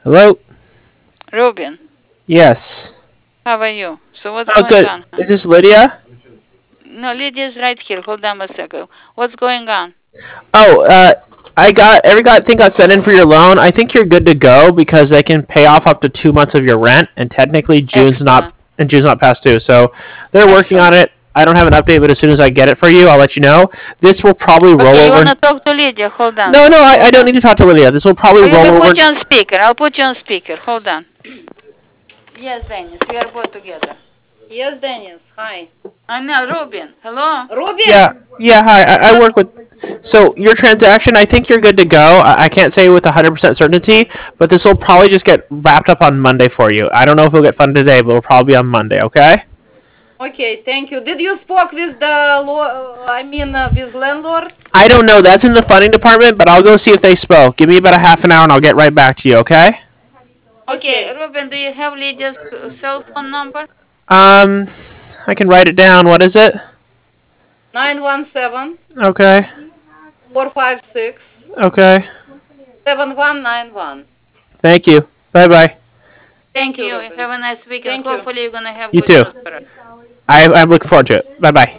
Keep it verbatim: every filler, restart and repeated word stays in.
Hello? Ruben, Yes. how are you? So what's Oh, going good. on? Is this Lydia? No, Lydia's right here. Hold on a second. What's going on? Oh, uh, I got every got thing got sent in for your loan. I think you're good to go because they can pay off up to two months of your rent, and technically June's not Excellent. and June's not past due. So they're working on Excellent. it. I don't have an update, but as soon as I get it for you, I'll let you know. This will probably roll Okay, you over. wanna talk to Lydia? Hold on. No, no, I, I Hold don't on. need to talk to Lydia. This will probably Oh, you roll can over. put you on speaker. I'll put you on speaker. Hold on. Yes, Dennis. We are both together. Yes, Dennis. Hi. I know, Ruben. Hello? Yeah, Ruben! yeah. Hi, I, I work with. So your transaction, I think you're good to go. I, I can't say with one hundred percent certainty, but this will probably just get wrapped up on Monday for you. I don't know if it'll get funded today, but it'll probably be on Monday. Okay. Okay, thank you. Did you spoke with the law, I mean, uh, with landlord? I don't know. That's in the funding department, but I'll go see if they spoke. Give me about a half an hour, and I'll get right back to you. Okay. Okay, Okay. Ruben, do you have Lydia's uh, cell phone number? Um, I can write it down. What is it? nine one seven, Okay. four five six, Okay. seven one nine one. Thank you. Bye bye. Thank Thank you, you. Ruben. Have a nice weekend. Thank you. Hopefully you're gonna have You good too. news for us. I, I'm looking forward to it. Bye bye.